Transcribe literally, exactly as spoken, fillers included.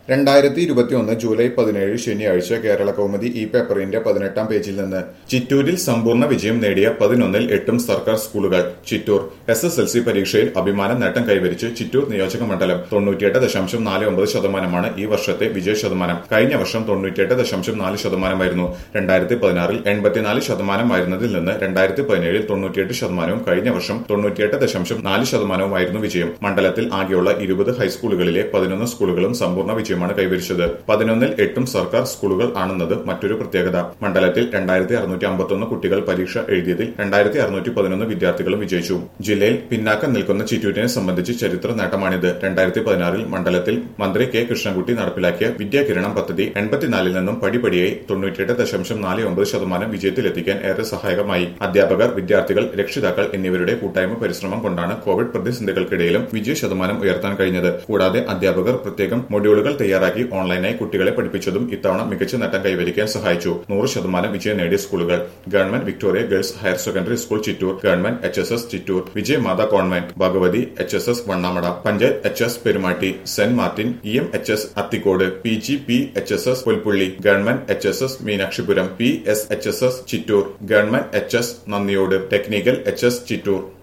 രണ്ടായിരത്തി ഇരുപത്തിയൊന്ന് ജൂലൈ പതിനേഴ് ശനിയാഴ്ച കേരള കൗമുദി ഈ പേപ്പറിന്റെ പതിനെട്ടാം പേജിൽ നിന്ന് ചിറ്റൂരിൽ സമ്പൂർണ്ണ വിജയം നേടിയ പതിനൊന്നിൽ എട്ടും സർക്കാർ സ്കൂളുകൾ. Chittur S S L C പരീക്ഷയിൽ അഭിമാന നേട്ടം കൈവരിച്ച് ചിറ്റൂർ നിയോജക മണ്ഡലം. തൊണ്ണൂറ്റിയെട്ട് ദശാംശം നാല് ഒമ്പത് ശതമാനമാണ് ഈ വർഷത്തെ വിജയ ശതമാനം. കഴിഞ്ഞ വർഷം തൊണ്ണൂറ്റിയെട്ട് ദശാംശം നാല് ശതമാനമായിരുന്നു. രണ്ടായിരത്തി പതിനാറിൽ എൺപത്തിനാല് ശതമാനമായിരുന്നതിൽ നിന്ന് രണ്ടായിരത്തി പതിനേഴിൽ തൊണ്ണൂറ്റിയെട്ട് ശതമാനവും കഴിഞ്ഞ വർഷം തൊണ്ണൂറ്റിയെട്ട് ദശാംശം നാല് ശതമാനവുമായിരുന്നു വിജയം. മണ്ഡലത്തിൽ ആകെയുള്ള ഇരുപത് ഹൈസ്കൂളുകളിലെ പതിനൊന്ന് സ്കൂളുകളും സമ്പൂർണ്ണ വിജയം മാണ് കൈവരിച്ചത്. പതിനൊന്നിൽ എട്ടും സർക്കാർ സ്കൂളുകൾ ആണെന്നത് മറ്റൊരു പ്രത്യേകത. മണ്ഡലത്തിൽ രണ്ടായിരത്തി അറുന്നൂറ്റി അമ്പത്തൊന്ന് കുട്ടികൾ പരീക്ഷ എഴുതിയതിൽ രണ്ടായിരത്തി അറുന്നൂറ്റി പതിനൊന്ന് വിദ്യാർത്ഥികളും വിജയിച്ചു. ജില്ലയിൽ പിന്നാക്കം നിൽക്കുന്ന ചിറ്റൂരിനെ സംബന്ധിച്ച് ചരിത്ര നേട്ടമാണിത്. രണ്ടായിരത്തി പതിനാറിൽ മണ്ഡലത്തിൽ മന്ത്രി കെ കൃഷ്ണൻകുട്ടി നടപ്പിലാക്കിയ വിദ്യാകിരണം പദ്ധതി എൺപത്തിനാലിൽ നിന്നും പടിപടിയായി തൊണ്ണൂറ്റിയെട്ട് ദശാംശം നാല് ഒമ്പത് ശതമാനം വിജയത്തിലെത്തിക്കാൻ ഏറെ സഹായകമായി. അധ്യാപകർ, വിദ്യാർത്ഥികൾ, രക്ഷിതാക്കൾ എന്നിവരുടെ കൂട്ടായ്മ പരിശ്രമം കൊണ്ടാണ് കോവിഡ് പ്രതിസന്ധികൾക്കിടയിലും വിജയ ശതമാനം ഉയർത്താൻ കഴിഞ്ഞത്. കൂടാതെ അധ്യാപകർ പ്രത്യേകം മൊഡ്യൂളുകൾ തയ്യാറാക്കി ഓൺലൈനായി കുട്ടികളെ പഠിപ്പിച്ചതും ഇത്തവണ മികച്ച നേട്ടം കൈവരിക്കാൻ സഹായിച്ചു. നൂറ് ശതമാനം വിജയം നേടിയ സ്കൂളുകൾ: government Victoria girls higher secondary school Chittur, government H S S Chittur, Vijayamata convent, Bhagavathi H S S Vannamada, panchayat H S Perumatty, saint Martin E M H S Athikode, P G P H S S Pulpully, government H S S Meenakshipuram, P S H S S Chittur, government H S Nandiyode, technical H S Chittur.